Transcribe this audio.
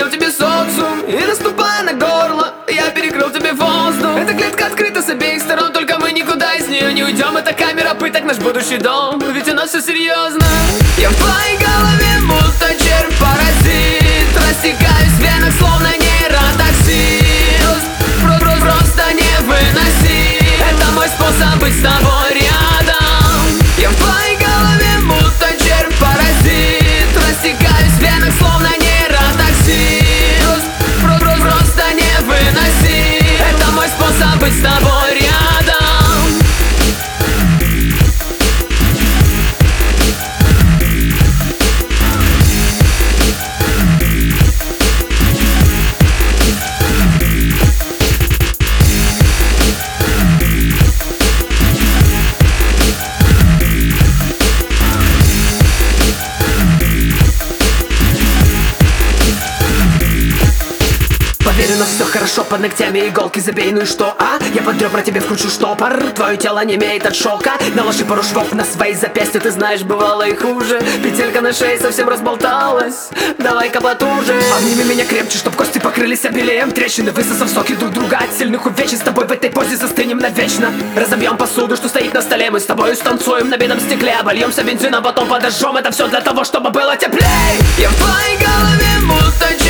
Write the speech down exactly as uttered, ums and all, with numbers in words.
изменил тебе социум. И наступая на горло, я перекрыл тебе воздух. Эта клетка открыта с обеих сторон, только мы никуда из нее не уйдем. Это камера пыток, наш будущий дом, ведь у нас все серьезно. Я в твоей голове будто червь-паразит, растекаюсь в венах, словно нейротоксин. Про -про Просто не выноси, это мой способ быть с тобой рядом. Я в твоей голове будто червь-паразит, растекаюсь в венах, словно нейротоксин. Про -про Просто не выноси, это мой способ быть с тобой рядом. Поверь, у нас все хорошо, под ногтями иголки забей, ну и что, а? Я под ребра тебе вкручу штопор, твое тело не имеет от шока. Наложи пару швов на свои запястья, ты знаешь, бывало и хуже. Петелька на шее совсем разболталась, давай-ка потуже. Обними меня крепче, чтоб кости покрылись обилием трещины, высосав соки друг друга от сильных увечий. С тобой в этой позе застынем навечно. Разобьем посуду, что стоит на столе, мы с тобой станцуем на бедном стекле. Обольемся бензином, потом подожжем, это все для того, чтобы было теплей. Я в твоей голове будто